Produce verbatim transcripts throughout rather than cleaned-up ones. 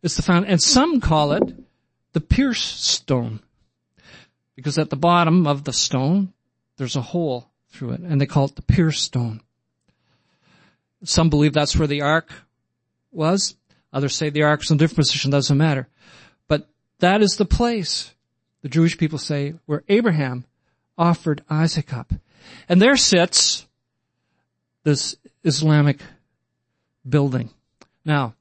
It's the found, and some call it the pierce stone, because at the bottom of the stone, there's a hole through it, and they call it the pierce stone. Some believe that's where the ark was. Others say the ark's in a different position, doesn't matter. But that is the place, the Jewish people say, where Abraham offered Isaac up. And there sits this Islamic building. Now,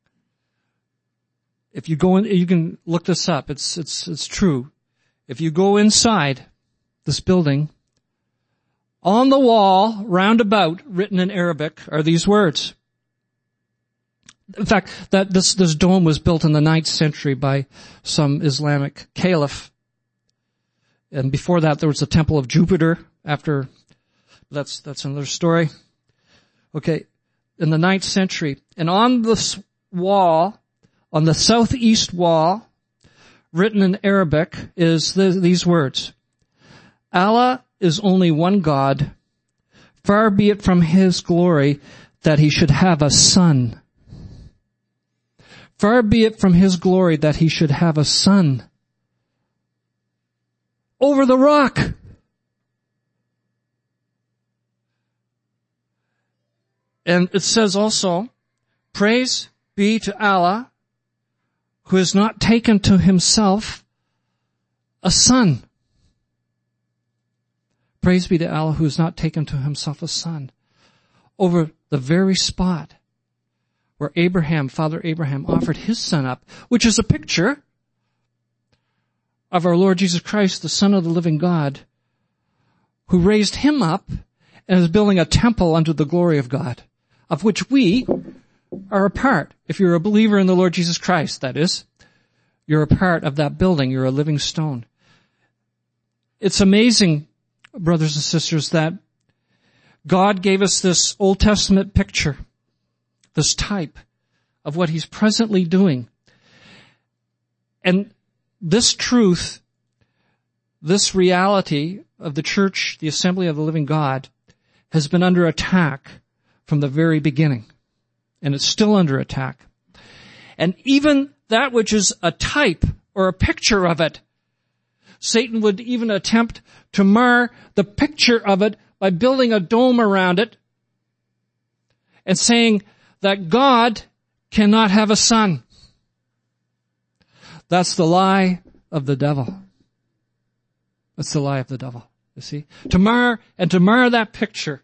if you go in, you can look this up. It's, it's, it's true. If you go inside this building, on the wall, round about, written in Arabic, are these words. In fact, that this, this dome was built in the ninth century by some Islamic caliph. And before that, there was the Temple of Jupiter. After, that's, that's another story. Okay. In the ninth century. And on this wall, on the southeast wall, written in Arabic, is the, these words. Allah is only one God. Far be it from His glory that He should have a son. Far be it from His glory that He should have a son. Over the rock. And it says also, praise be to Allah, who has not taken to Himself a son. Praise be to Allah, who has not taken to Himself a son. Over the very spot where Abraham, Father Abraham, offered his son up, which is a picture of our Lord Jesus Christ, the Son of the living God, who raised Him up and is building a temple unto the glory of God, of which we are a part. If you're a believer in the Lord Jesus Christ, that is, you're a part of that building. You're a living stone. It's amazing, brothers and sisters, that God gave us this Old Testament picture, this type of what He's presently doing. And this truth, this reality of the church, the assembly of the living God, has been under attack from the very beginning. And it's still under attack. And even that which is a type or a picture of it, Satan would even attempt to mar the picture of it by building a dome around it and saying that God cannot have a son. That's the lie of the devil. That's the lie of the devil, you see. To mar, and to mar that picture.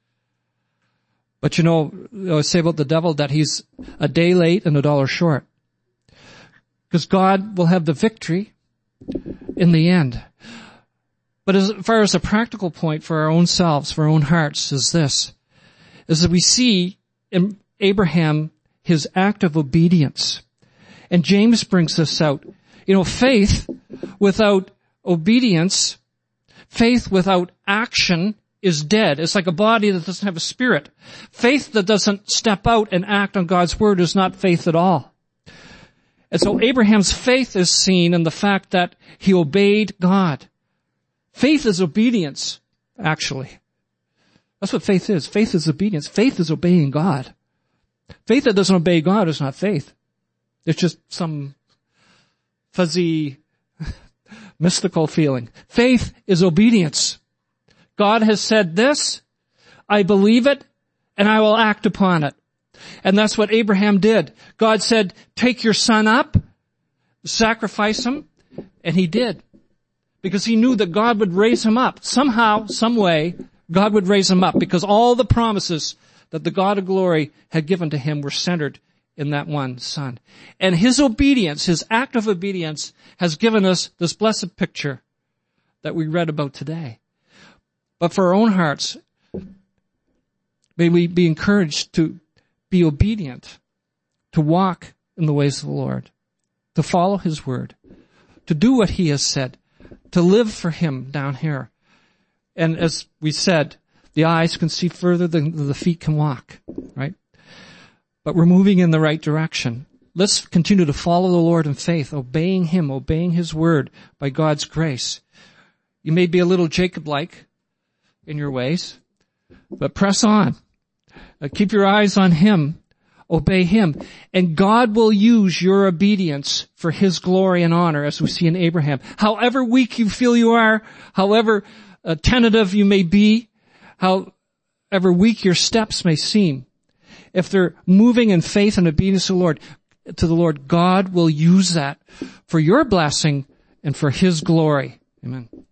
But you know, I always say about the devil that he's a day late and a dollar short. Because God will have the victory in the end. But as far as a practical point for our own selves, for our own hearts, is this, is that we see in Abraham his act of obedience. And James brings this out. You know, faith without obedience, faith without action is dead. It's like a body that doesn't have a spirit. Faith that doesn't step out and act on God's word is not faith at all. And so Abraham's faith is seen in the fact that he obeyed God. Faith is obedience, actually. That's what faith is. Faith is obedience. Faith is obeying God. Faith that doesn't obey God is not faith. It's just some fuzzy, mystical feeling. Faith is obedience. God has said this, I believe it, and I will act upon it. And that's what Abraham did. God said, take your son up, sacrifice him, and he did. Because he knew that God would raise him up. Somehow, some way, God would raise him up, because all the promises that the God of glory had given to him were centered in that one son. And his obedience, his act of obedience, has given us this blessed picture that we read about today. But for our own hearts, may we be encouraged to be obedient, to walk in the ways of the Lord, to follow His word, to do what He has said, to live for Him down here. And as we said, the eyes can see further than the feet can walk, right? But we're moving in the right direction. Let's continue to follow the Lord in faith, obeying Him, obeying His word by God's grace. You may be a little Jacob-like in your ways, but press on. Uh, keep your eyes on Him. Obey Him. And God will use your obedience for His glory and honor, as we see in Abraham. However weak you feel you are, however uh, tentative you may be, however weak your steps may seem, if they're moving in faith and obedience to the Lord, to the Lord, God will use that for your blessing and for His glory. Amen.